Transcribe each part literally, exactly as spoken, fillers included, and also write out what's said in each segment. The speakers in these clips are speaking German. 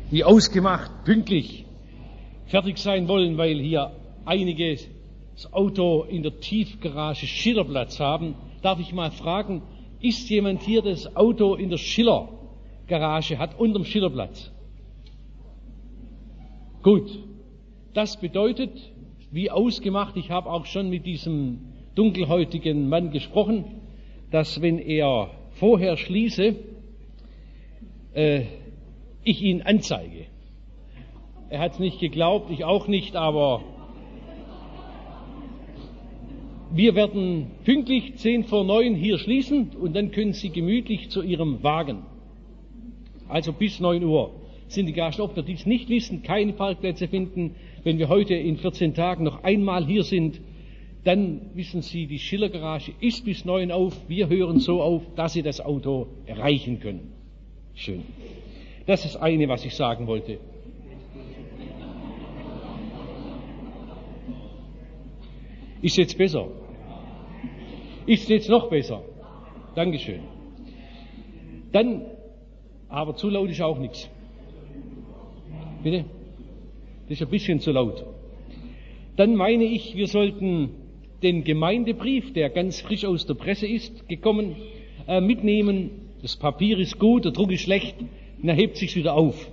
wie ausgemacht, pünktlich fertig sein wollen, weil hier einige das Auto in der Tiefgarage Schillerplatz haben. Darf ich mal fragen, ist jemand hier, der das Auto in der Schillergarage hat, unterm Schillerplatz? Gut, das bedeutet, wie ausgemacht, ich habe auch schon mit diesem dunkelhäutigen Mann gesprochen, dass wenn er vorher schließe, äh, ich ihn anzeige. Er hat es nicht geglaubt, ich auch nicht, aber wir werden pünktlich zehn vor neun hier schließen und dann können Sie gemütlich zu Ihrem Wagen. Also bis neun Uhr sind die Garagen offen. Die es nicht wissen, keine Parkplätze finden. Wenn wir heute in vierzehn Tagen noch einmal hier sind, dann wissen Sie, die Schillergarage ist bis neun auf. Wir hören so auf, dass Sie das Auto erreichen können. Schön. Das ist eine, was ich sagen wollte. Ist jetzt besser? Ist jetzt noch besser? Dankeschön. Dann, aber zu laut ist auch nichts. Bitte? Das ist ein bisschen zu laut. Dann meine ich, wir sollten den Gemeindebrief, der ganz frisch aus der Presse ist, gekommen, äh, mitnehmen. Das Papier ist gut, der Druck ist schlecht, und er hebt sich wieder auf.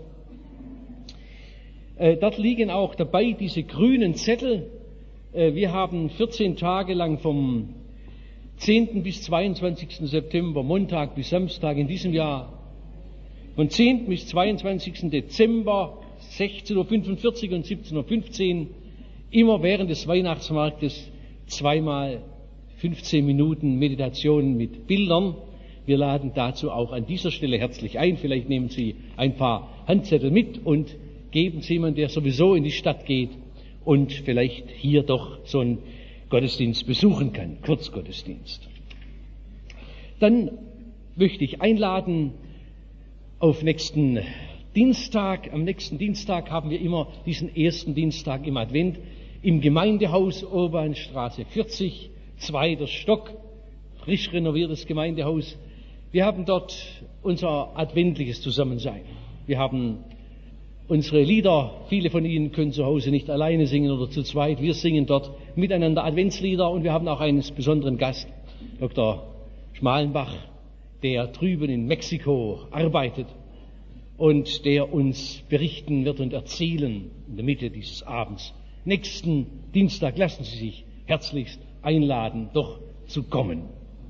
Äh, dort liegen auch dabei diese grünen Zettel. Äh, wir haben vierzehn Tage lang vom zehnten bis zweiundzwanzigsten September, Montag bis Samstag in diesem Jahr, von zehnten bis zweiundzwanzigsten Dezember, sechzehn Uhr fünfundvierzig und siebzehn Uhr fünfzehn, immer während des Weihnachtsmarktes zweimal fünfzehn Minuten Meditation mit Bildern. Wir laden dazu auch an dieser Stelle herzlich ein. Vielleicht nehmen Sie ein paar Handzettel mit und geben es jemandem, der sowieso in die Stadt geht und vielleicht hier doch so einen Gottesdienst besuchen kann, Kurzgottesdienst. Dann möchte ich einladen auf nächsten Dienstag. Am nächsten Dienstag haben wir immer diesen ersten Dienstag im Advent im Gemeindehaus Urbanstraße vierzig, zweiter Stock, frisch renoviertes Gemeindehaus. Wir haben dort unser adventliches Zusammensein. Wir haben unsere Lieder, viele von Ihnen können zu Hause nicht alleine singen oder zu zweit. Wir singen dort miteinander Adventslieder und wir haben auch einen besonderen Gast, Doktor Schmalenbach, der drüben in Mexiko arbeitet und der uns berichten wird und erzählen in der Mitte dieses Abends. Nächsten Dienstag lassen Sie sich herzlichst einladen, doch zu kommen.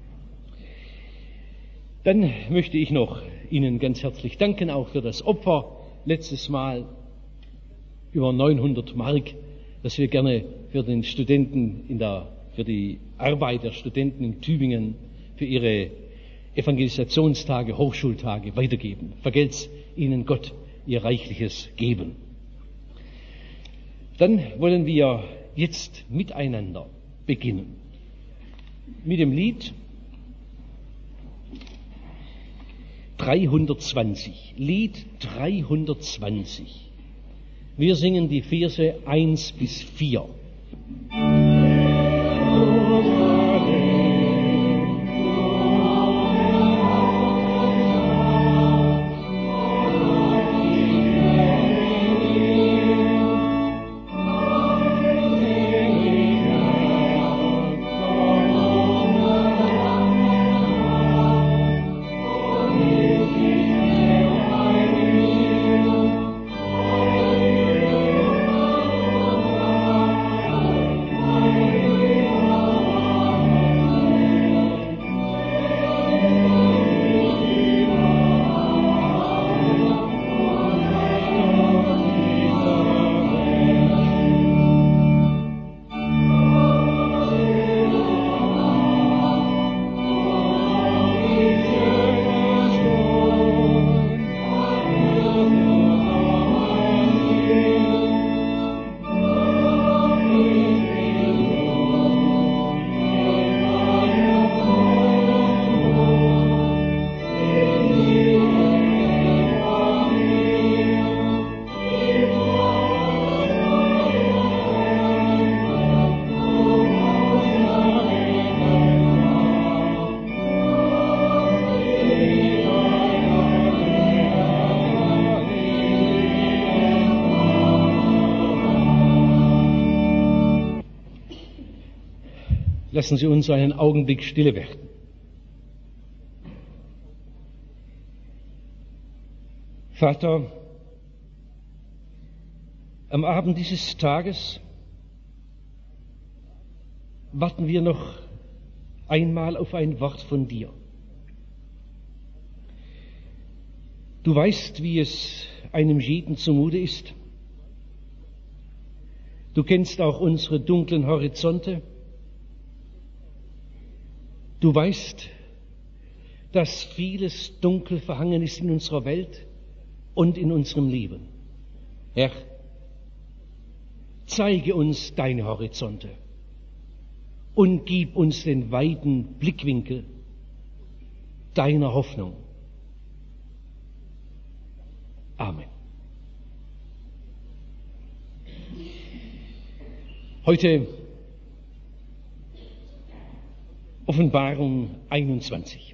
Dann möchte ich noch Ihnen ganz herzlich danken, auch für das Opfer letztes Mal über neunhundert Mark, das wir gerne für den Studenten in der, für die Arbeit der Studenten in Tübingen, für ihre Evangelisationstage, Hochschultage weitergeben. Vergelt's Ihnen Gott Ihr reichliches Geben. Dann wollen wir jetzt miteinander beginnen. Mit dem Lied dreihundertzwanzig. Lied dreihundertzwanzig. Wir singen die Verse eins bis vier. Lassen Sie uns einen Augenblick stille werden. Vater, am Abend dieses Tages warten wir noch einmal auf ein Wort von dir. Du weißt, wie es einem jeden zumute ist. Du kennst auch unsere dunklen Horizonte. Du weißt, dass vieles dunkel verhangen ist in unserer Welt und in unserem Leben. Herr, zeige uns deine Horizonte und gib uns den weiten Blickwinkel deiner Hoffnung. Amen. Heute Offenbarung einundzwanzig.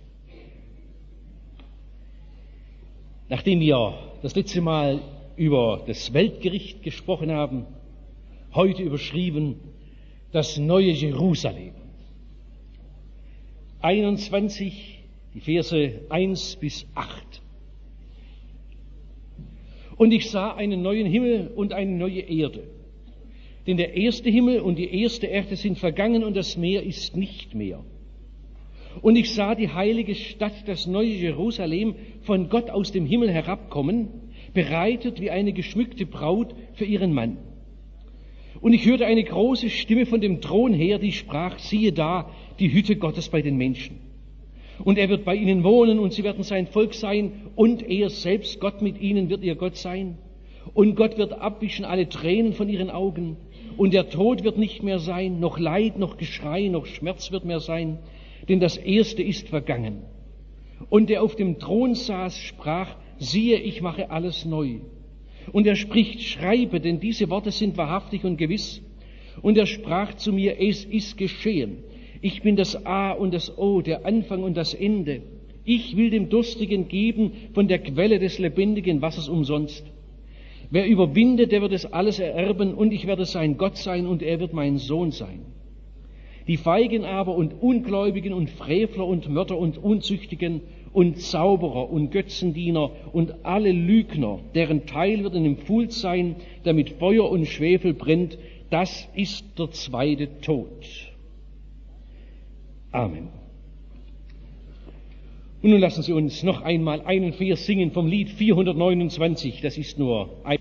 Nachdem wir das letzte Mal über das Weltgericht gesprochen haben, heute überschrieben das neue Jerusalem. einundzwanzig, die Verse eins bis acht. Und ich sah einen neuen Himmel und eine neue Erde. Denn der erste Himmel und die erste Erde sind vergangen und das Meer ist nicht mehr. Und ich sah die heilige Stadt, das neue Jerusalem, von Gott aus dem Himmel herabkommen, bereitet wie eine geschmückte Braut für ihren Mann. Und ich hörte eine große Stimme von dem Thron her, die sprach, siehe da, die Hütte Gottes bei den Menschen. Und er wird bei ihnen wohnen und sie werden sein Volk sein und er selbst, Gott mit ihnen, wird ihr Gott sein. Und Gott wird abwischen alle Tränen von ihren Augen und der Tod wird nicht mehr sein, noch Leid, noch Geschrei, noch Schmerz wird mehr sein, denn das Erste ist vergangen. Und der auf dem Thron saß, sprach, siehe, ich mache alles neu. Und er spricht, schreibe, denn diese Worte sind wahrhaftig und gewiss. Und er sprach zu mir, es ist geschehen. Ich bin das A und das O, der Anfang und das Ende. Ich will dem Durstigen geben von der Quelle des lebendigen Wassers umsonst. Wer überwindet, der wird es alles ererben, und ich werde sein Gott sein, und er wird mein Sohn sein. Die Feigen aber und Ungläubigen und Frevler und Mörder und Unzüchtigen und Zauberer und Götzendiener und alle Lügner, deren Teil wird in dem Pfuhl sein, der mit Feuer und Schwefel brennt, das ist der zweite Tod. Amen. Und nun lassen Sie uns noch einmal einen Vers singen vom Lied vierhundertneunundzwanzig, das ist nur ein...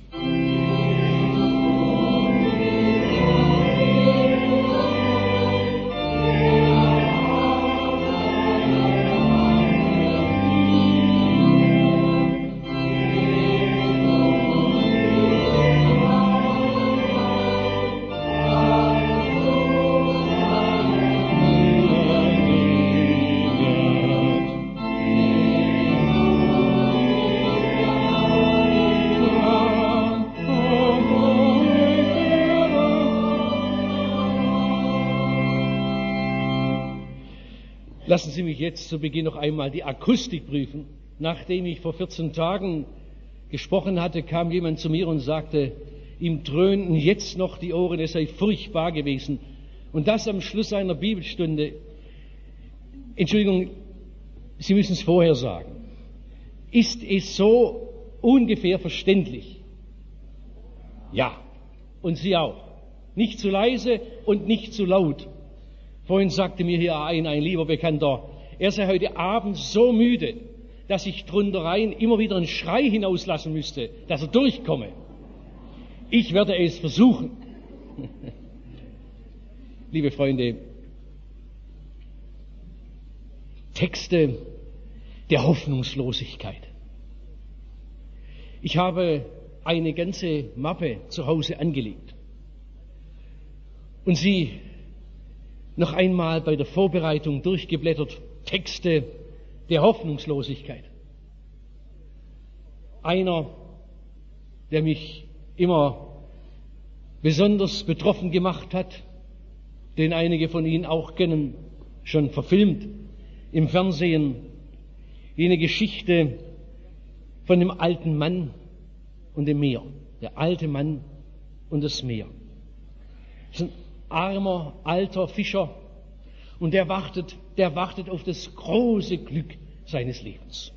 Lassen Sie mich jetzt zu Beginn noch einmal die Akustik prüfen. Nachdem ich vor vierzehn Tagen gesprochen hatte, kam jemand zu mir und sagte, ihm dröhnten jetzt noch die Ohren, es sei furchtbar gewesen. Und das am Schluss einer Bibelstunde. Entschuldigung, Sie müssen es vorher sagen. Ist es so ungefähr verständlich? Ja. Und Sie auch. Nicht zu leise und nicht zu laut. Vorhin sagte mir hier ein, ein lieber Bekannter, er sei heute Abend so müde, dass ich drunter rein immer wieder einen Schrei hinauslassen müsste, dass er durchkomme. Ich werde es versuchen. Liebe Freunde, Texte der Hoffnungslosigkeit. Ich habe eine ganze Mappe zu Hause angelegt und sie noch einmal bei der Vorbereitung durchgeblättert, Texte der Hoffnungslosigkeit. Einer, der mich immer besonders betroffen gemacht hat, den einige von Ihnen auch kennen, schon verfilmt im Fernsehen, jene Geschichte von dem alten Mann und dem Meer. Der alte Mann und das Meer. Das ist ein armer, alter Fischer, Und der wartet, der wartet auf das große Glück seines Lebens.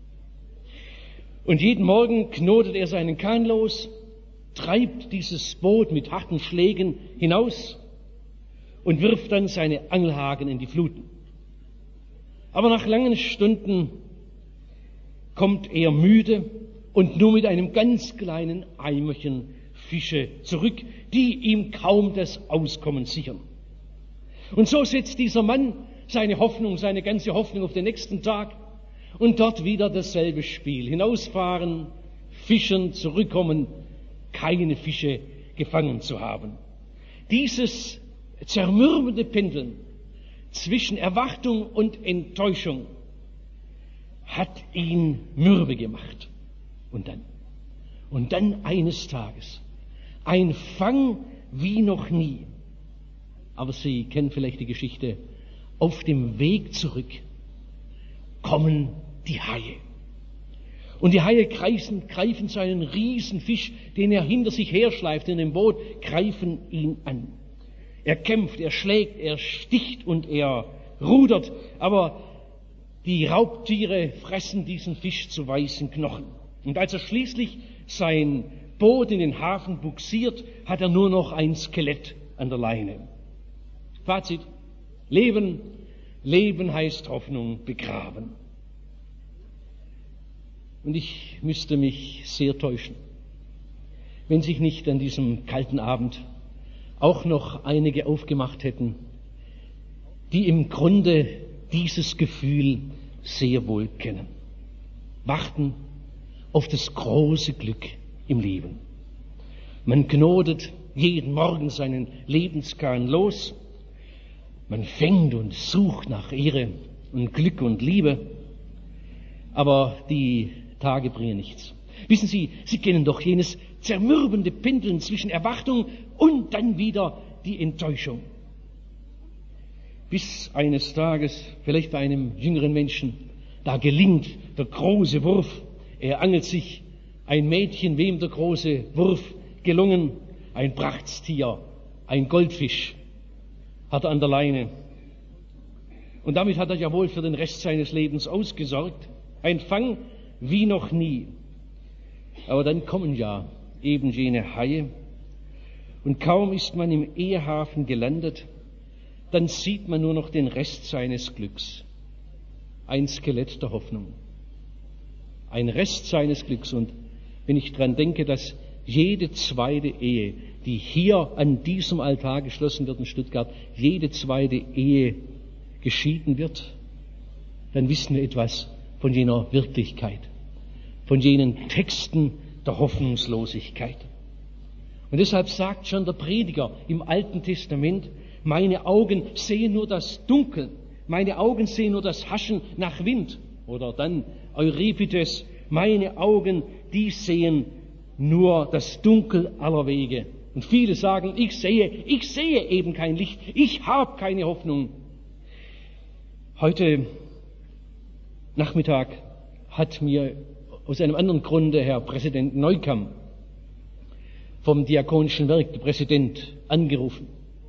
Und jeden Morgen knotet er seinen Kahn los, treibt dieses Boot mit harten Schlägen hinaus und wirft dann seine Angelhaken in die Fluten. Aber nach langen Stunden kommt er müde und nur mit einem ganz kleinen Eimerchen Fische zurück, die ihm kaum das Auskommen sichern. Und so setzt dieser Mann seine Hoffnung, seine ganze Hoffnung auf den nächsten Tag und dort wieder dasselbe Spiel. Hinausfahren, fischen, zurückkommen, keine Fische gefangen zu haben. Dieses zermürbende Pendeln zwischen Erwartung und Enttäuschung hat ihn mürbe gemacht. Und dann, und dann eines Tages, ein Fang wie noch nie. Aber Sie kennen vielleicht die Geschichte. Auf dem Weg zurück kommen die Haie. Und die Haie greifen, greifen seinen Riesenfisch, den er hinter sich herschleift in dem Boot, greifen ihn an. Er kämpft, er schlägt, er sticht und er rudert, aber die Raubtiere fressen diesen Fisch zu weißen Knochen. Und als er schließlich sein Boot in den Hafen bugsiert, hat er nur noch ein Skelett an der Leine. Fazit: Leben, Leben heißt Hoffnung begraben. Und ich müsste mich sehr täuschen, wenn sich nicht an diesem kalten Abend auch noch einige aufgemacht hätten, die im Grunde dieses Gefühl sehr wohl kennen. Warten auf das große Glück im Leben. Man knotet jeden Morgen seinen Lebenskahn los. Man fängt und sucht nach Ehre und Glück und Liebe. Aber die Tage bringen nichts. Wissen Sie, Sie kennen doch jenes zermürbende Pendeln zwischen Erwartung und dann wieder die Enttäuschung. Bis eines Tages, vielleicht bei einem jüngeren Menschen, da gelingt der große Wurf. Er angelt sich ein Mädchen, wem der große Wurf gelungen, ein Prachtstier, ein Goldfisch hat er an der Leine. Und damit hat er ja wohl für den Rest seines Lebens ausgesorgt. Ein Fang wie noch nie. Aber dann kommen ja eben jene Haie. Und kaum ist man im Ehehafen gelandet, dann sieht man nur noch den Rest seines Glücks. Ein Skelett der Hoffnung. Ein Rest seines Glücks. Und wenn ich dran denke, dass jede zweite Ehe, die hier an diesem Altar geschlossen wird in Stuttgart, jede zweite Ehe geschieden wird, dann wissen wir etwas von jener Wirklichkeit, von jenen Texten der Hoffnungslosigkeit. Und deshalb sagt schon der Prediger im Alten Testament: Meine Augen sehen nur das Dunkel, meine Augen sehen nur das Haschen nach Wind. Oder dann Euripides: Meine Augen, die sehen nur das Dunkel aller Wege. Und viele sagen: Ich sehe, ich sehe eben kein Licht, ich habe keine Hoffnung. Heute Nachmittag hat mir aus einem anderen Grunde Herr Präsident Neukamp vom Diakonischen Werk, der Präsident, angerufen.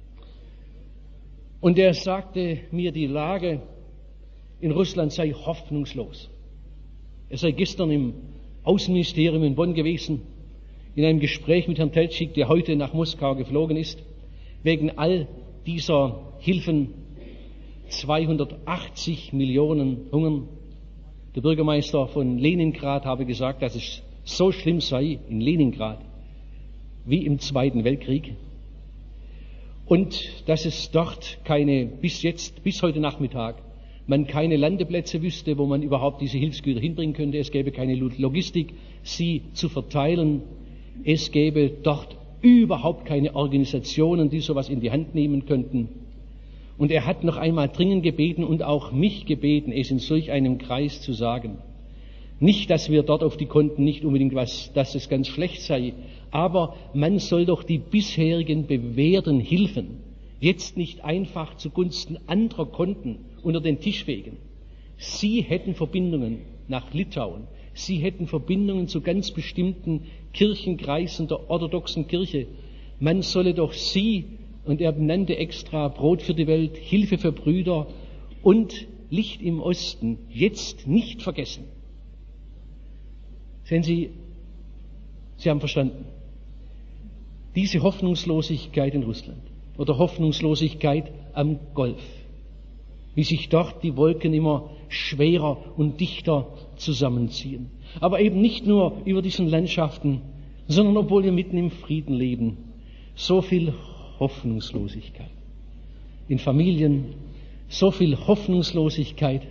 Und er sagte mir, die Lage in Russland sei hoffnungslos. Er sei gestern im Außenministerium in Bonn gewesen, in einem Gespräch mit Herrn Teltschik, der heute nach Moskau geflogen ist, wegen all dieser Hilfen. zweihundertachtzig Millionen hungern. Der Bürgermeister von Leningrad habe gesagt, dass es so schlimm sei in Leningrad wie im Zweiten Weltkrieg und dass es dort keine, bis jetzt, bis heute Nachmittag, man keine Landeplätze wüsste, wo man überhaupt diese Hilfsgüter hinbringen könnte. Es gäbe keine Logistik, sie zu verteilen. Es gäbe dort überhaupt keine Organisationen, die sowas in die Hand nehmen könnten. Und er hat noch einmal dringend gebeten und auch mich gebeten, es in solch einem Kreis zu sagen. Nicht, dass wir dort auf die Konten nicht unbedingt was, dass es ganz schlecht sei, aber man soll doch die bisherigen bewährten Hilfen jetzt nicht einfach zugunsten anderer Konten unter den Tisch fegen. Sie hätten Verbindungen nach Litauen. Sie hätten Verbindungen zu ganz bestimmten Kirchenkreisen der orthodoxen Kirche. Man solle doch sie Und er benannte extra Brot für die Welt, Hilfe für Brüder und Licht im Osten, jetzt nicht vergessen. Sehen Sie, Sie haben verstanden, diese Hoffnungslosigkeit in Russland oder Hoffnungslosigkeit am Golf, wie sich dort die Wolken immer schwerer und dichter zusammenziehen. Aber eben nicht nur über diesen Landschaften, sondern obwohl wir mitten im Frieden leben, so viel Hoffnungslosigkeit. In Familien, so viel Hoffnungslosigkeit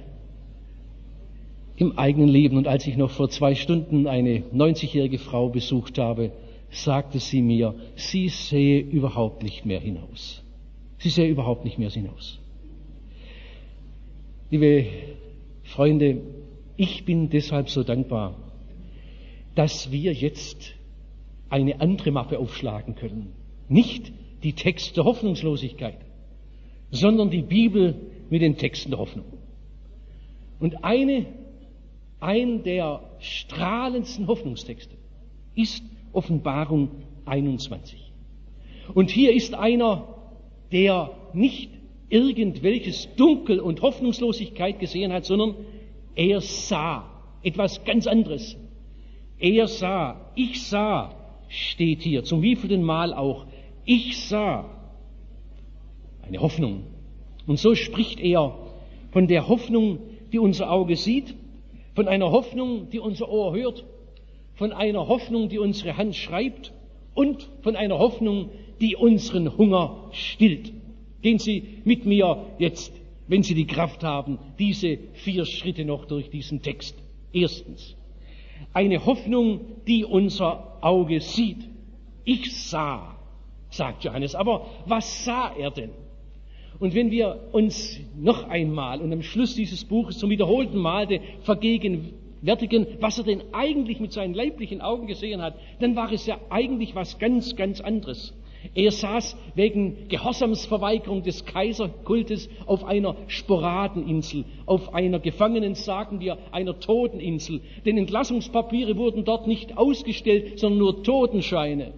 im eigenen Leben. Und als ich noch vor zwei Stunden eine neunzigjährige Frau besucht habe, sagte sie mir, sie sehe überhaupt nicht mehr hinaus. Sie sehe überhaupt nicht mehr hinaus. Liebe Freunde, ich bin deshalb so dankbar, dass wir jetzt eine andere Mappe aufschlagen können. Nicht die Texte der Hoffnungslosigkeit, sondern die Bibel mit den Texten der Hoffnung. Und eine, ein der strahlendsten Hoffnungstexte ist Offenbarung einundzwanzig. Und hier ist einer, der nicht irgendwelches Dunkel und Hoffnungslosigkeit gesehen hat, sondern er sah etwas ganz anderes. Er sah, ich sah, steht hier, zum wievielten Mal auch, ich sah eine Hoffnung. Und so spricht er von der Hoffnung, die unser Auge sieht, von einer Hoffnung, die unser Ohr hört, von einer Hoffnung, die unsere Hand schreibt und von einer Hoffnung, die unseren Hunger stillt. Gehen Sie mit mir jetzt, wenn Sie die Kraft haben, diese vier Schritte noch durch diesen Text. Erstens, eine Hoffnung, die unser Auge sieht. Ich sah, sagt Johannes. Aber was sah er denn? Und wenn wir uns noch einmal und am Schluss dieses Buches zum wiederholten Male vergegenwärtigen, was er denn eigentlich mit seinen leiblichen Augen gesehen hat, dann war es ja eigentlich was ganz, ganz anderes. Er saß wegen Gehorsamsverweigerung des Kaiserkultes auf einer Sporadeninsel, auf einer Gefangenen, sagen wir, einer Toteninsel. Denn Entlassungspapiere wurden dort nicht ausgestellt, sondern nur Totenscheine.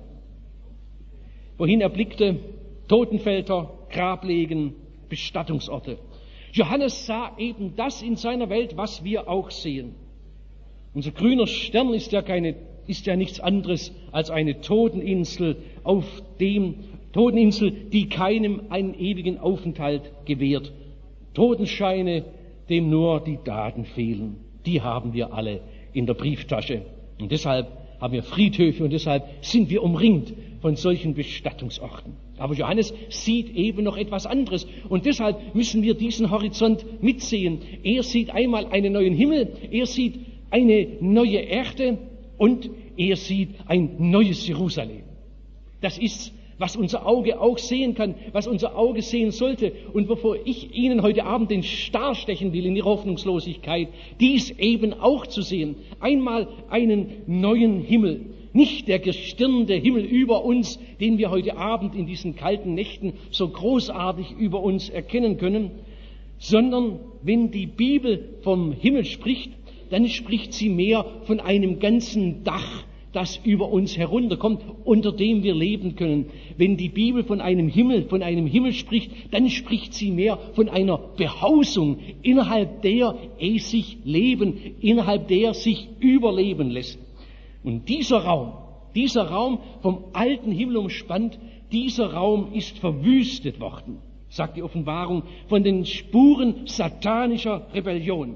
Wohin er blickte, Totenfelder, Grablegen, Bestattungsorte. Johannes sah eben das in seiner Welt, was wir auch sehen. Unser grüner Stern ist ja keine ist ja nichts anderes als eine Toteninsel, auf dem Toteninsel, die keinem einen ewigen Aufenthalt gewährt. Totenscheine, dem nur die Daten fehlen. Die haben wir alle in der Brieftasche. Und deshalb haben wir Friedhöfe und deshalb sind wir umringt von solchen Bestattungsorten. Aber Johannes sieht eben noch etwas anderes. Und deshalb müssen wir diesen Horizont mitsehen. Er sieht einmal einen neuen Himmel, er sieht eine neue Erde, und er sieht ein neues Jerusalem. Das ist, was unser Auge auch sehen kann, was unser Auge sehen sollte. Und bevor ich Ihnen heute Abend den Star stechen will in die Hoffnungslosigkeit, dies eben auch zu sehen. Einmal einen neuen Himmel. Nicht der gestirnte Himmel über uns, den wir heute Abend in diesen kalten Nächten so großartig über uns erkennen können, sondern wenn die Bibel vom Himmel spricht, dann spricht sie mehr von einem ganzen Dach, das über uns herunterkommt, unter dem wir leben können. Wenn die Bibel von einem Himmel, von einem Himmel spricht, dann spricht sie mehr von einer Behausung, innerhalb der es sich leben, innerhalb der sich überleben lässt. Und dieser Raum, dieser Raum vom alten Himmel umspannt, dieser Raum ist verwüstet worden, sagt die Offenbarung, von den Spuren satanischer Rebellion.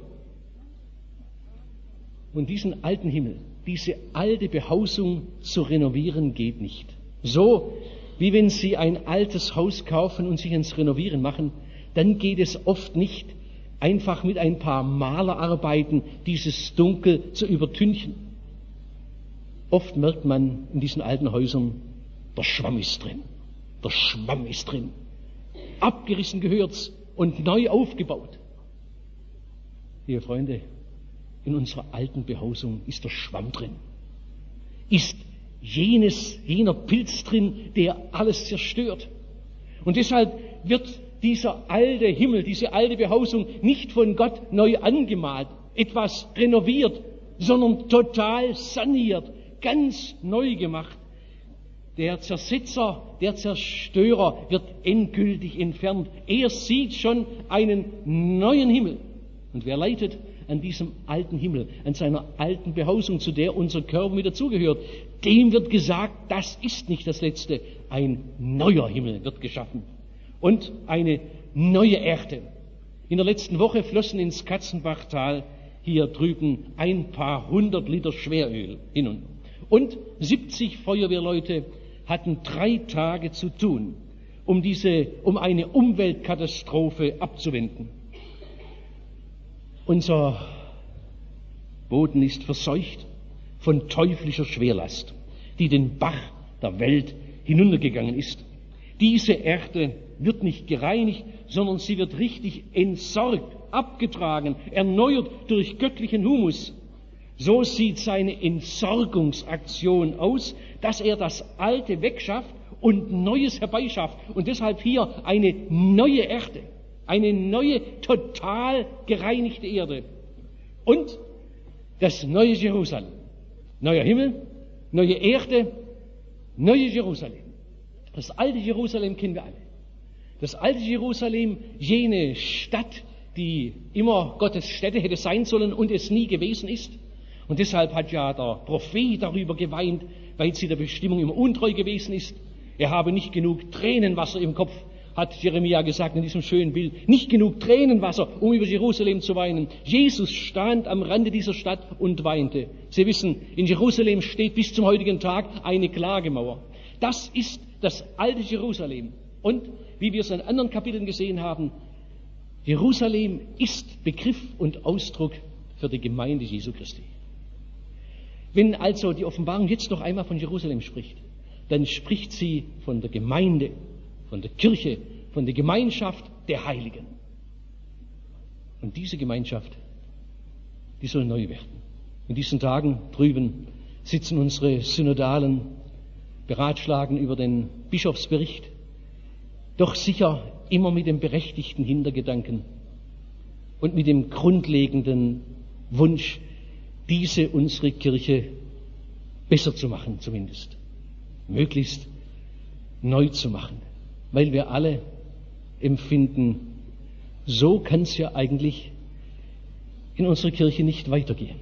Und diesen alten Himmel, diese alte Behausung zu renovieren, geht nicht. So wie wenn Sie ein altes Haus kaufen und sich ins Renovieren machen, dann geht es oft nicht, einfach mit ein paar Malerarbeiten dieses Dunkel zu übertünchen. Oft merkt man in diesen alten Häusern, der Schwamm ist drin. Der Schwamm ist drin. Abgerissen gehört's und neu aufgebaut. Liebe Freunde, in unserer alten Behausung ist der Schwamm drin. Ist jenes, jener Pilz drin, der alles zerstört. Und deshalb wird dieser alte Himmel, diese alte Behausung nicht von Gott neu angemalt, etwas renoviert, sondern total saniert, ganz neu gemacht. der Zersetzer, der Zerstörer wird endgültig entfernt. Er sieht schon einen neuen Himmel. Und wer leidet an diesem alten Himmel, an seiner alten Behausung, zu der unser Körper wieder zugehört? Dem wird gesagt, das ist nicht das Letzte. Ein neuer Himmel wird geschaffen und eine neue Erde. In der letzten Woche flossen ins Katzenbachtal hier drüben ein paar hundert Liter Schweröl hinunter. Und siebzig Feuerwehrleute hatten drei Tage zu tun, um diese, um eine Umweltkatastrophe abzuwenden. Unser Boden ist verseucht von teuflischer Schwerlast, die den Bach der Welt hinuntergegangen ist. Diese Erde wird nicht gereinigt, sondern sie wird richtig entsorgt, abgetragen, erneuert durch göttlichen Humus. So sieht seine Entsorgungsaktion aus, dass er das Alte wegschafft und Neues herbeischafft. Und deshalb hier eine neue Erde, eine neue, total gereinigte Erde. Und das neue Jerusalem. Neuer Himmel, neue Erde, neues Jerusalem. Das alte Jerusalem kennen wir alle. Das alte Jerusalem, jene Stadt, die immer Gottes Stätte hätte sein sollen und es nie gewesen ist. Und deshalb hat ja der Prophet darüber geweint, weil sie der Bestimmung immer untreu gewesen ist. Er habe nicht genug Tränenwasser im Kopf, hat Jeremia gesagt in diesem schönen Bild. Nicht genug Tränenwasser, um über Jerusalem zu weinen. Jesus stand am Rande dieser Stadt und weinte. Sie wissen, in Jerusalem steht bis zum heutigen Tag eine Klagemauer. Das ist das alte Jerusalem. Und wie wir es in anderen Kapiteln gesehen haben, Jerusalem ist Begriff und Ausdruck für die Gemeinde Jesu Christi. Wenn also die Offenbarung jetzt noch einmal von Jerusalem spricht, dann spricht sie von der Gemeinde, von der Kirche, von der Gemeinschaft der Heiligen. Und diese Gemeinschaft, die soll neu werden. In diesen Tagen drüben sitzen unsere Synodalen, beratschlagen über den Bischofsbericht, doch sicher immer mit dem berechtigten Hintergedanken und mit dem grundlegenden Wunsch, diese unsere Kirche besser zu machen zumindest, möglichst neu zu machen, weil wir alle empfinden, so kann es ja eigentlich in unserer Kirche nicht weitergehen.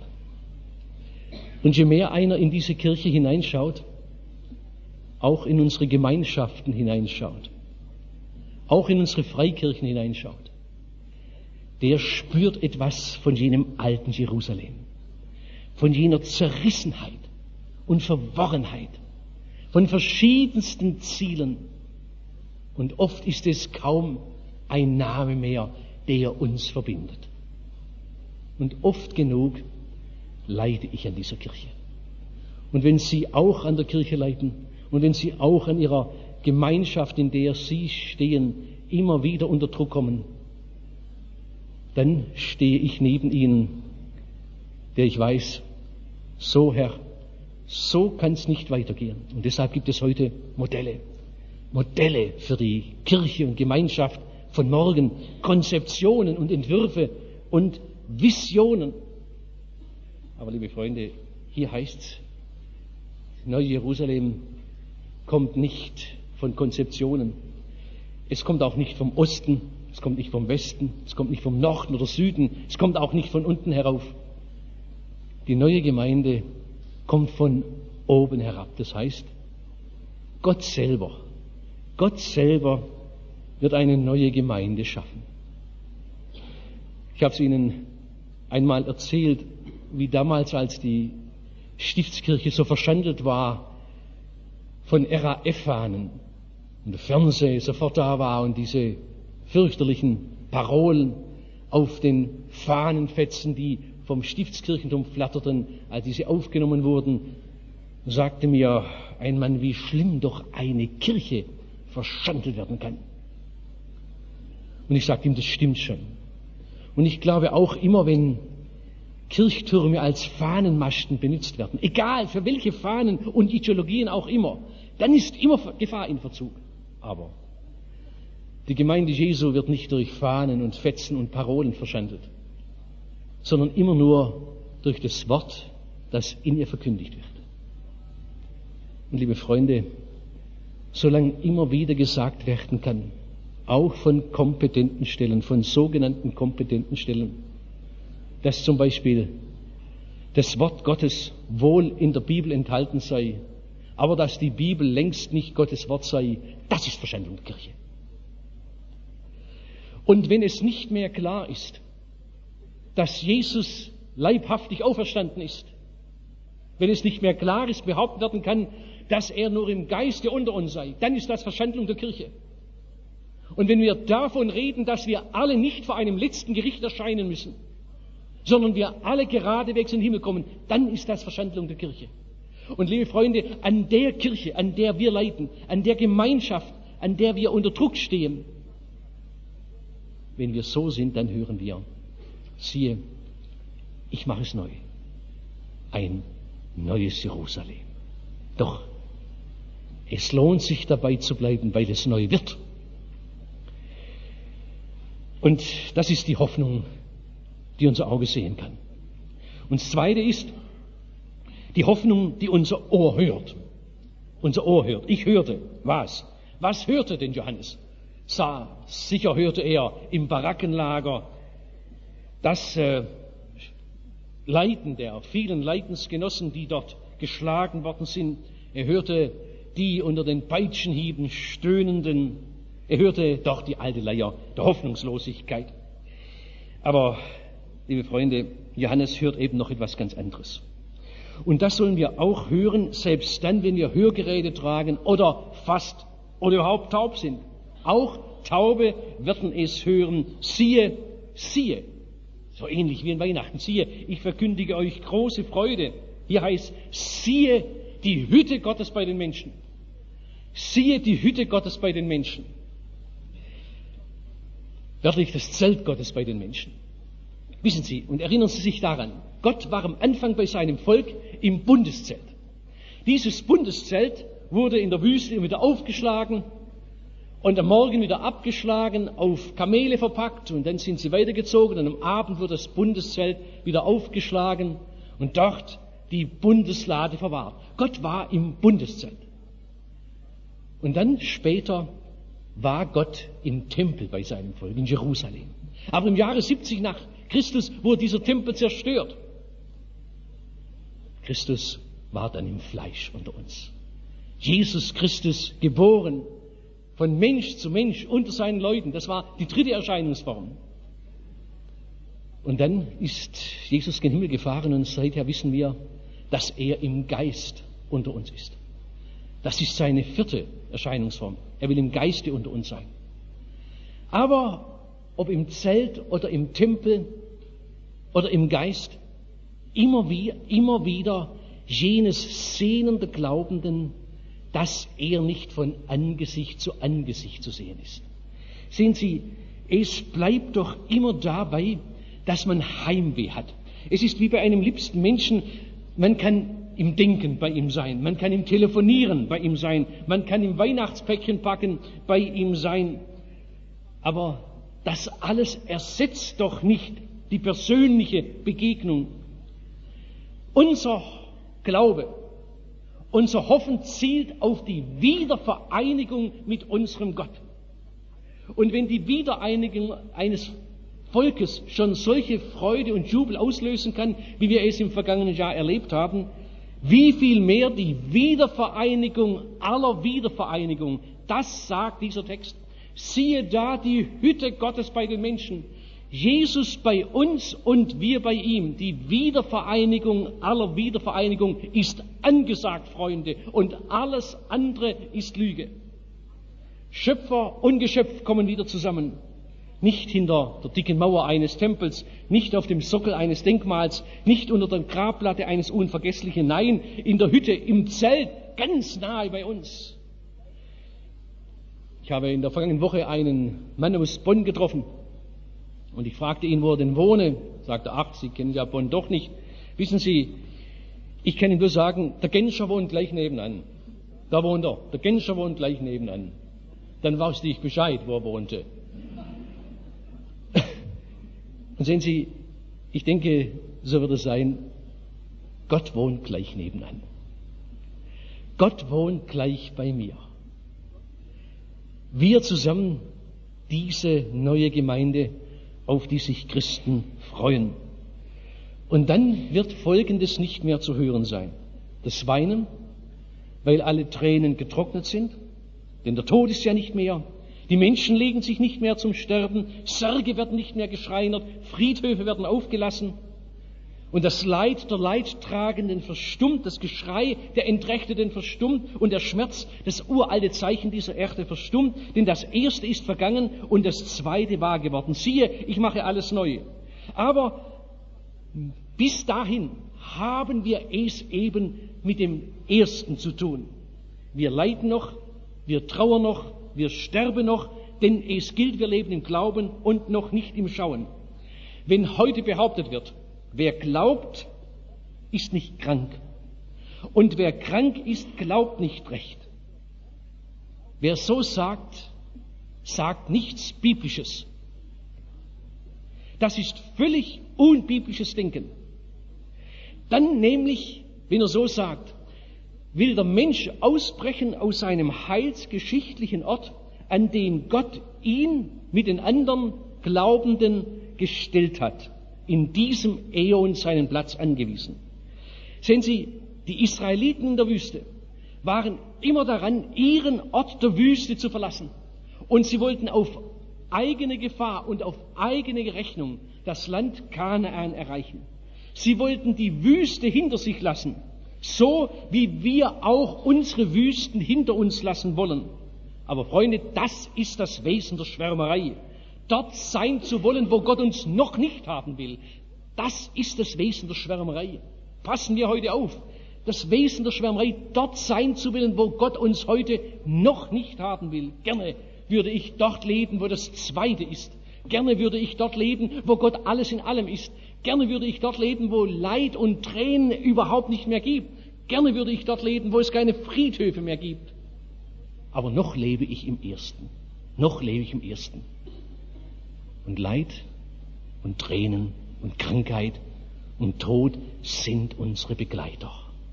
Und je mehr einer in diese Kirche hineinschaut, auch in unsere Gemeinschaften hineinschaut, auch in unsere Freikirchen hineinschaut, der spürt etwas von jenem alten Jerusalem, von jener Zerrissenheit und Verworrenheit, von verschiedensten Zielen. Und oft ist es kaum ein Name mehr, der uns verbindet. Und oft genug leide ich an dieser Kirche. Und wenn Sie auch an der Kirche leiden und wenn Sie auch an Ihrer Gemeinschaft, in der Sie stehen, immer wieder unter Druck kommen, dann stehe ich neben Ihnen, der ich weiß, so Herr, so kann es nicht weitergehen. Und deshalb gibt es heute Modelle, Modelle für die Kirche und Gemeinschaft von morgen, Konzeptionen und Entwürfe und Visionen. Aber liebe Freunde, hier heißt es, Neue Jerusalem kommt nicht von Konzeptionen. Es kommt auch nicht vom Osten, es kommt nicht vom Westen, es kommt nicht vom Norden oder Süden, es kommt auch nicht von unten herauf. Die neue Gemeinde kommt von oben herab. Das heißt, Gott selber, Gott selber wird eine neue Gemeinde schaffen. Ich habe es Ihnen einmal erzählt, wie damals, als die Stiftskirche so verschandelt war von R A F-Fahnen und der Fernseher sofort da war und diese fürchterlichen Parolen auf den Fahnenfetzen, die vom Stiftskirchentum flatterten, als diese aufgenommen wurden, sagte mir ein Mann, wie schlimm doch eine Kirche verschandelt werden kann. Und ich sagte ihm, das stimmt schon. Und ich glaube auch immer, wenn Kirchtürme als Fahnenmasten benutzt werden, egal für welche Fahnen und Ideologien auch immer, dann ist immer Gefahr in Verzug. Aber die Gemeinde Jesu wird nicht durch Fahnen und Fetzen und Parolen verschandelt, sondern immer nur durch das Wort, das in ihr verkündigt wird. Und liebe Freunde, solange immer wieder gesagt werden kann, auch von kompetenten Stellen, von sogenannten kompetenten Stellen, dass zum Beispiel das Wort Gottes wohl in der Bibel enthalten sei, aber dass die Bibel längst nicht Gottes Wort sei, das ist Verschwendung der Kirche. Und wenn es nicht mehr klar ist, dass Jesus leibhaftig auferstanden ist, wenn es nicht mehr klar ist, behauptet werden kann, dass er nur im Geiste unter uns sei, dann ist das Verschwendung der Kirche. Und wenn wir davon reden, dass wir alle nicht vor einem letzten Gericht erscheinen müssen, sondern wir alle geradewegs in den Himmel kommen, dann ist das Verschwendung der Kirche. Und liebe Freunde, an der Kirche, an der wir leiden, an der Gemeinschaft, an der wir unter Druck stehen, wenn wir so sind, dann hören wir, siehe, ich mache es neu. Ein neues Jerusalem. Doch es lohnt sich dabei zu bleiben, weil es neu wird. Und das ist die Hoffnung, die unser Auge sehen kann. Und das Zweite ist die Hoffnung, die unser Ohr hört. Unser Ohr hört. Ich hörte. Was? Was hörte denn Johannes? Sah, sicher hörte er im Barackenlager das äh, Leiden der vielen Leidensgenossen, die dort geschlagen worden sind. Er hörte die unter den Peitschenhieben stöhnenden. Er hörte doch die alte Leier der Hoffnungslosigkeit. Aber, liebe Freunde, Johannes hört eben noch etwas ganz anderes. Und das sollen wir auch hören, selbst dann, wenn wir Hörgeräte tragen oder fast oder überhaupt taub sind. Auch Taube werden es hören. Siehe, siehe. So ähnlich wie in Weihnachten. Siehe, ich verkündige euch große Freude. Hier heißt, siehe die Hütte Gottes bei den Menschen. Siehe die Hütte Gottes bei den Menschen. Wörtlich das Zelt Gottes bei den Menschen. Wissen Sie, und erinnern Sie sich daran, Gott war am Anfang bei seinem Volk im Bundeszelt. Dieses Bundeszelt wurde in der Wüste wieder aufgeschlagen und am Morgen wieder abgeschlagen, auf Kamele verpackt und dann sind sie weitergezogen und am Abend wurde das Bundeszelt wieder aufgeschlagen und dort die Bundeslade verwahrt. Gott war im Bundeszelt. Und dann später war Gott im Tempel bei seinem Volk, in Jerusalem. Aber im Jahre siebzig nach Christus wurde dieser Tempel zerstört. Christus war dann im Fleisch unter uns. Jesus Christus geboren, von Mensch zu Mensch unter seinen Leuten. Das war die dritte Erscheinungsform. Und dann ist Jesus gen Himmel gefahren und seither wissen wir, dass er im Geist unter uns ist. Das ist seine vierte Erscheinungsform. Er will im Geiste unter uns sein. Aber ob im Zelt oder im Tempel oder im Geist, immer wieder, immer wieder jenes Sehnen der Glaubenden, dass er nicht von Angesicht zu Angesicht zu sehen ist. Sehen Sie, es bleibt doch immer dabei, dass man Heimweh hat. Es ist wie bei einem liebsten Menschen, man kann im Denken bei ihm sein, man kann im Telefonieren bei ihm sein, man kann im Weihnachtspäckchen packen bei ihm sein. Aber das alles ersetzt doch nicht die persönliche Begegnung. Unser Glaube, unser Hoffen zielt auf die Wiedervereinigung mit unserem Gott. Und wenn die Wiedereinigung eines Volkes schon solche Freude und Jubel auslösen kann, wie wir es im vergangenen Jahr erlebt haben, wie viel mehr die Wiedervereinigung aller Wiedervereinigung. Das sagt dieser Text. Siehe da die Hütte Gottes bei den Menschen. Jesus bei uns und wir bei ihm. Die Wiedervereinigung aller Wiedervereinigung ist angesagt, Freunde. Und alles andere ist Lüge. Schöpfer und Geschöpf kommen wieder zusammen. Nicht hinter der dicken Mauer eines Tempels, nicht auf dem Sockel eines Denkmals, nicht unter der Grabplatte eines Unvergesslichen, nein, in der Hütte, im Zelt, ganz nahe bei uns. Ich habe in der vergangenen Woche einen Mann aus Bonn getroffen und ich fragte ihn, wo er denn wohne. Er sagte, ach, Sie kennen ja Bonn doch nicht. Wissen Sie, ich kann Ihnen nur sagen, der Genscher wohnt gleich nebenan. Da wohnt er, der Genscher wohnt gleich nebenan. Dann wusste ich Bescheid, wo er wohnte. Und sehen Sie, ich denke, so wird es sein, Gott wohnt gleich nebenan. Gott wohnt gleich bei mir. wir zusammen diese neue Gemeinde, auf die sich Christen freuen. Und dann wird Folgendes nicht mehr zu hören sein. Das Weinen, weil alle Tränen getrocknet sind, denn der Tod ist ja nicht mehr. Die Menschen legen sich nicht mehr zum Sterben, Särge werden nicht mehr geschreinert, Friedhöfe werden aufgelassen. Und das Leid der Leidtragenden verstummt, das Geschrei der Entrechteten verstummt und der Schmerz, das uralte Zeichen dieser Erde verstummt, denn das Erste ist vergangen und das Zweite wahr geworden. Siehe, ich mache alles neu. Aber bis dahin haben wir es eben mit dem Ersten zu tun. Wir leiden noch, wir trauern noch, wir sterben noch, denn es gilt, wir leben im Glauben und noch nicht im Schauen. Wenn heute behauptet wird, wer glaubt, ist nicht krank. Und wer krank ist, glaubt nicht recht. Wer so sagt, sagt nichts Biblisches. Das ist völlig unbiblisches Denken. Dann nämlich, wenn er so sagt, will der Mensch ausbrechen aus seinem heilsgeschichtlichen Ort, an den Gott ihn mit den anderen Glaubenden gestellt hat, in diesem Äon seinen Platz angewiesen. Sehen Sie, die Israeliten in der Wüste waren immer daran, ihren Ort der Wüste zu verlassen. Und sie wollten auf eigene Gefahr und auf eigene Rechnung das Land Kanaan erreichen. Sie wollten die Wüste hinter sich lassen, so wie wir auch unsere Wüsten hinter uns lassen wollen. Aber Freunde, das ist das Wesen der Schwärmerei. Dort sein zu wollen, wo Gott uns noch nicht haben will. Das ist das Wesen der Schwärmerei. Passen wir heute auf. Das Wesen der Schwärmerei, dort sein zu wollen, wo Gott uns heute noch nicht haben will. Gerne würde ich dort leben, wo das Zweite ist. Gerne würde ich dort leben, wo Gott alles in allem ist. Gerne würde ich dort leben, wo Leid und Tränen überhaupt nicht mehr gibt. Gerne würde ich dort leben, wo es keine Friedhöfe mehr gibt. Aber noch lebe ich im Ersten. Noch lebe ich im Ersten. Und Leid und Tränen und Krankheit und Tod sind unsere Begleiter.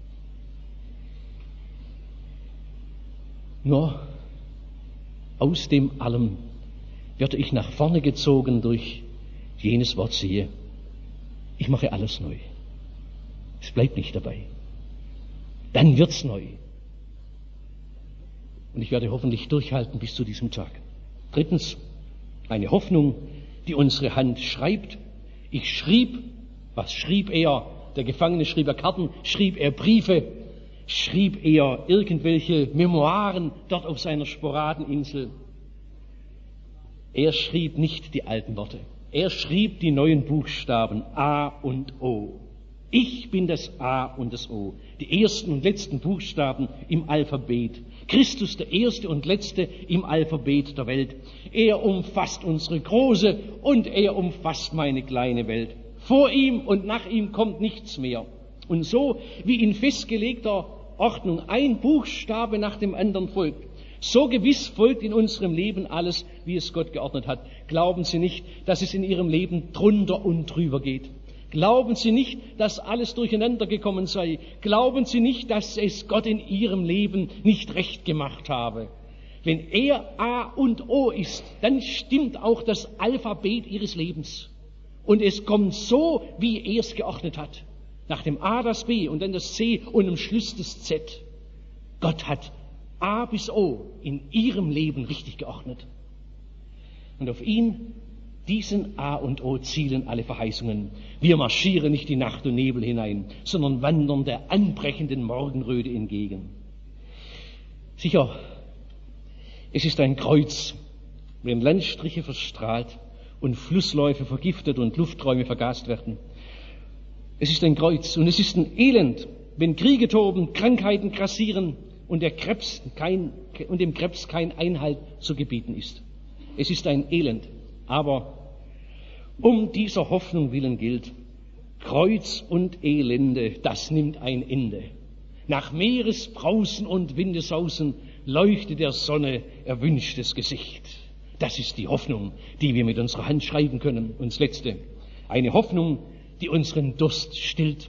Nur aus dem allem werde ich nach vorne gezogen durch jenes Wort, siehe, ich mache alles neu. Es bleibt nicht dabei. Dann wird's neu. Und ich werde hoffentlich durchhalten bis zu diesem Tag. Drittens, eine Hoffnung, die unsere Hand schreibt. Ich schrieb, was schrieb er? Der Gefangene schrieb er Karten, schrieb er Briefe, schrieb er irgendwelche Memoiren dort auf seiner Sporadeninsel. Er schrieb nicht die alten Worte. Er schrieb die neuen Buchstaben A und O. Ich bin das A und das O, die ersten und letzten Buchstaben im Alphabet. Christus der erste und letzte im Alphabet der Welt. Er umfasst unsere große und er umfasst meine kleine Welt. Vor ihm und nach ihm kommt nichts mehr. Und so wie in festgelegter Ordnung ein Buchstabe nach dem anderen folgt, so gewiss folgt in unserem Leben alles, wie es Gott geordnet hat. Glauben Sie nicht, dass es in Ihrem Leben drunter und drüber geht. Glauben Sie nicht, dass alles durcheinander gekommen sei. Glauben Sie nicht, dass es Gott in Ihrem Leben nicht recht gemacht habe. Wenn er A und O ist, dann stimmt auch das Alphabet Ihres Lebens. Und es kommt so, wie er es geordnet hat. Nach dem A das B und dann das C und am Schluss das Z. Gott hat A bis O in Ihrem Leben richtig geordnet. Und auf ihn, diesen A und O, zielen alle Verheißungen. Wir marschieren nicht die Nacht und Nebel hinein, sondern wandern der anbrechenden Morgenröte entgegen. Sicher, es ist ein Kreuz, wenn Landstriche verstrahlt und Flussläufe vergiftet und Lufträume vergast werden. Es ist ein Kreuz und es ist ein Elend, wenn Kriege toben, Krankheiten grassieren und, der Krebs kein, und dem Krebs kein Einhalt zu gebieten ist. Es ist ein Elend, aber um dieser Hoffnung willen gilt, Kreuz und Elende, das nimmt ein Ende. Nach Meeresbrausen und Windesausen leuchtet der Sonne erwünschtes Gesicht. Das ist die Hoffnung, die wir mit unserer Hand schreiben können. Und das Letzte, eine Hoffnung, die unseren Durst stillt.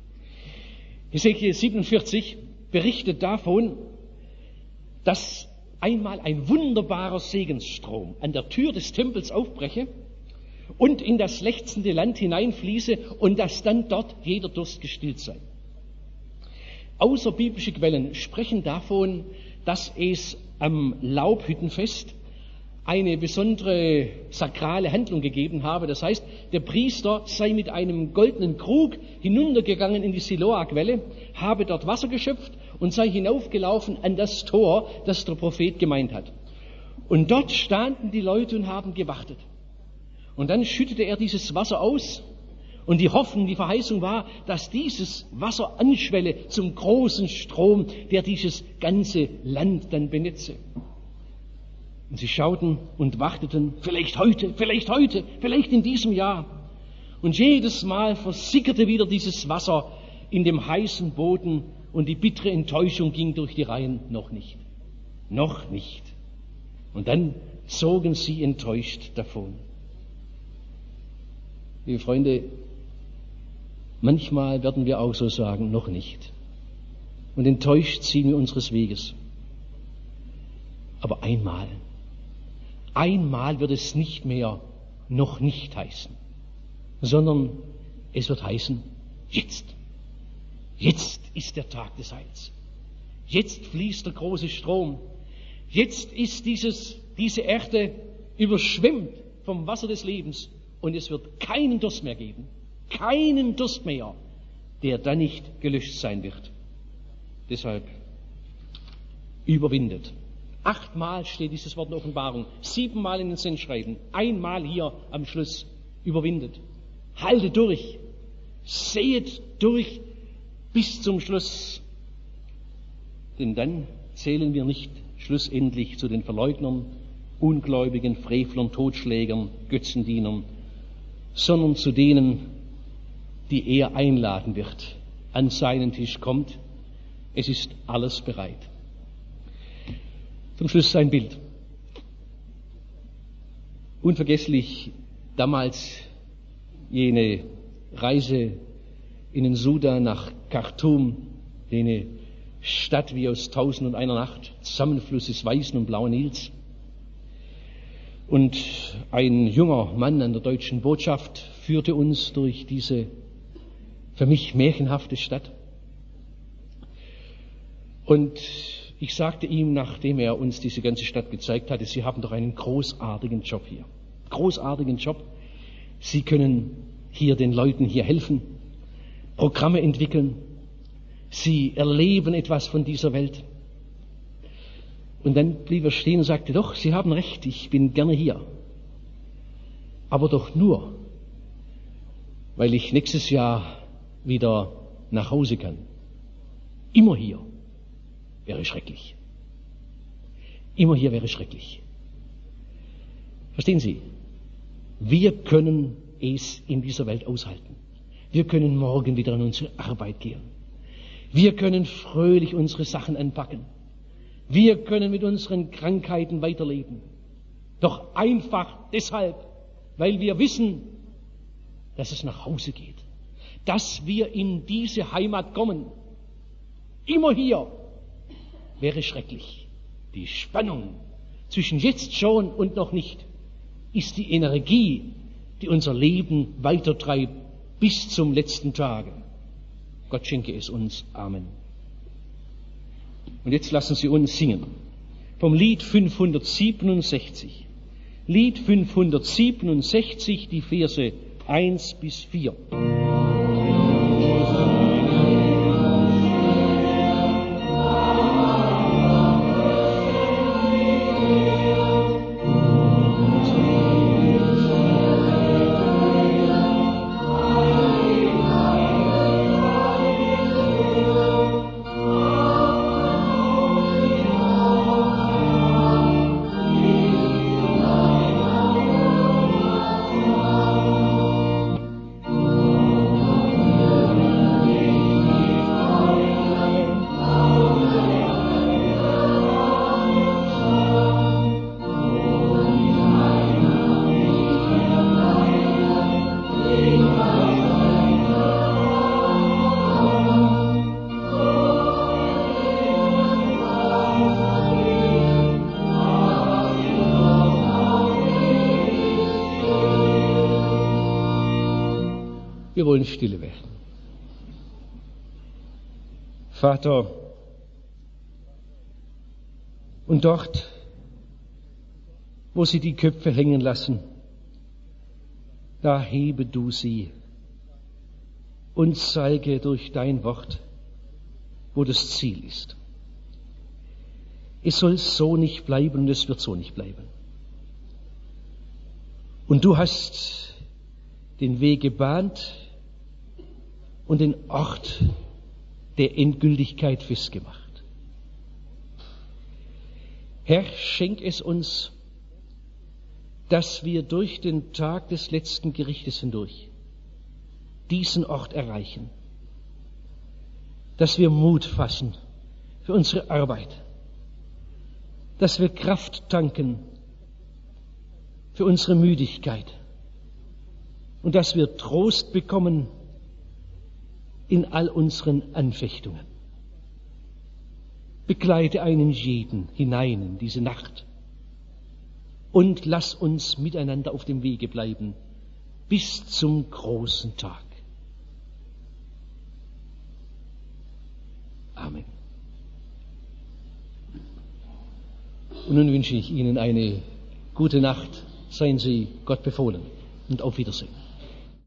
Hesekiel siebenundvierzig berichtet davon, dass einmal ein wunderbarer Segensstrom an der Tür des Tempels aufbreche und in das lechzende Land hineinfließe und dass dann dort jeder Durst gestillt sei. Außerbiblische Quellen sprechen davon, dass es am Laubhüttenfest eine besondere sakrale Handlung gegeben habe. Das heißt, der Priester sei mit einem goldenen Krug hinuntergegangen in die Siloa-Quelle, habe dort Wasser geschöpft und sei hinaufgelaufen an das Tor, das der Prophet gemeint hat. Und dort standen die Leute und haben gewartet. Und dann schüttete er dieses Wasser aus und die Hoffnung, die Verheißung war, dass dieses Wasser anschwelle zum großen Strom, der dieses ganze Land dann benetze. Und sie schauten und warteten, vielleicht heute, vielleicht heute, vielleicht in diesem Jahr. Und jedes Mal versickerte wieder dieses Wasser in dem heißen Boden und die bittere Enttäuschung ging durch die Reihen. Noch nicht, noch nicht. Und dann zogen sie enttäuscht davon. Liebe Freunde, manchmal werden wir auch so sagen, noch nicht. Und enttäuscht ziehen wir unseres Weges. Aber einmal, einmal wird es nicht mehr noch nicht heißen, sondern es wird heißen, jetzt. Jetzt ist der Tag des Heils. Jetzt fließt der große Strom. Jetzt ist dieses, diese Erde überschwemmt vom Wasser des Lebens und es wird keinen Durst mehr geben. Keinen Durst mehr, der dann nicht gelöscht sein wird. Deshalb überwindet. Achtmal steht dieses Wort in der Offenbarung, siebenmal in den Sendschreiben, einmal hier am Schluss. Überwindet. Haltet durch. Sehet durch bis zum Schluss. Denn dann zählen wir nicht schlussendlich zu den Verleugnern, Ungläubigen, Frevlern, Totschlägern, Götzendienern, sondern zu denen, die er einladen wird. An seinen Tisch kommt. Es ist alles bereit. Zum Schluss ein Bild. Unvergesslich damals jene Reise in den Sudan nach Khartoum, jene Stadt wie aus Tausend und einer Nacht, Zusammenfluss des weißen und blauen Nils. Und ein junger Mann an der deutschen Botschaft führte uns durch diese für mich märchenhafte Stadt. Und ich sagte ihm, nachdem er uns diese ganze Stadt gezeigt hatte, Sie haben doch einen großartigen Job hier. Großartigen Job. Sie können hier den Leuten hier helfen, Programme entwickeln. Sie erleben etwas von dieser Welt. Und dann blieb er stehen und sagte, doch, Sie haben recht, ich bin gerne hier. Aber doch nur, weil ich nächstes Jahr wieder nach Hause kann. Immer hier wäre schrecklich. Immer hier wäre schrecklich. Verstehen Sie? Wir können es in dieser Welt aushalten. Wir können morgen wieder an unsere Arbeit gehen. Wir können fröhlich unsere Sachen anpacken. Wir können mit unseren Krankheiten weiterleben. Doch einfach deshalb, weil wir wissen, dass es nach Hause geht. Dass wir in diese Heimat kommen. Immer hier wäre schrecklich. Die Spannung zwischen jetzt schon und noch nicht ist die Energie, die unser Leben weitertreibt bis zum letzten Tage. Gott schenke es uns. Amen. Und jetzt lassen Sie uns singen vom Lied fünfhundertsiebenundsechzig. Lied fünfhundertsiebenundsechzig, die Verse eins bis vier. Wir wollen stille werden. Vater, und dort, wo sie die Köpfe hängen lassen, da hebe du sie und zeige durch dein Wort, wo das Ziel ist. Es soll so nicht bleiben und es wird so nicht bleiben. Und du hast den Weg gebahnt und den Ort der Endgültigkeit festgemacht. Herr, schenk es uns, dass wir durch den Tag des letzten Gerichtes hindurch diesen Ort erreichen, dass wir Mut fassen für unsere Arbeit, dass wir Kraft tanken für unsere Müdigkeit und dass wir Trost bekommen in all unseren Anfechtungen. Begleite einen jeden hinein in diese Nacht und lass uns miteinander auf dem Wege bleiben bis zum großen Tag. Amen. Und nun wünsche ich Ihnen eine gute Nacht. Seien Sie Gott befohlen und auf Wiedersehen.